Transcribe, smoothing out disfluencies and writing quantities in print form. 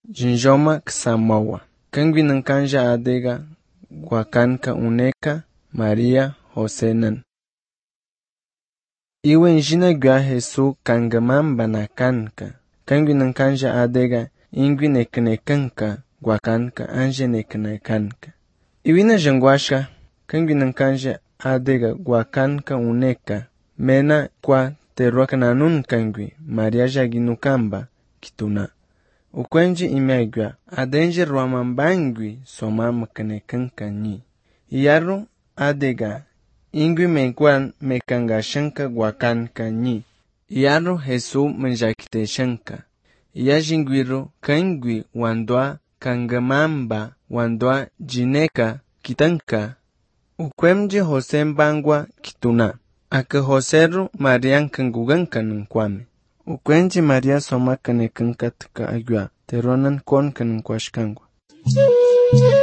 jinjoma ksamawa. Kangwi nankanja adega guakanka uneka Maria Josenan. Iwe njina gwa Jesu kangamamba na kanka. Kangwi nankanja adega ingwi neknekanka guakanka anje neknekanka. Iwina jangwasha kangwi nankanja adega guakanka uneka mena kwa teruaka nanun kangwi Maria jaginukamba kituna. Ukwenji imegwa adenje ruamambangwi somama kanekanka nyi. Iyaru adega ingwi menkwan mekangashanka guakanka nyi. Iyaru Jesu menjakite shanka. Iyajingwiru kangwi wandwa kangamamba wandwa jineka kitanka. Ukwemji Jose mbangwa kituna. Aka Joseru Marian kanguganka nkwame. Ukwenji Maria soma kanekanka tuka agwa. Teronan kon kankwashkangwa.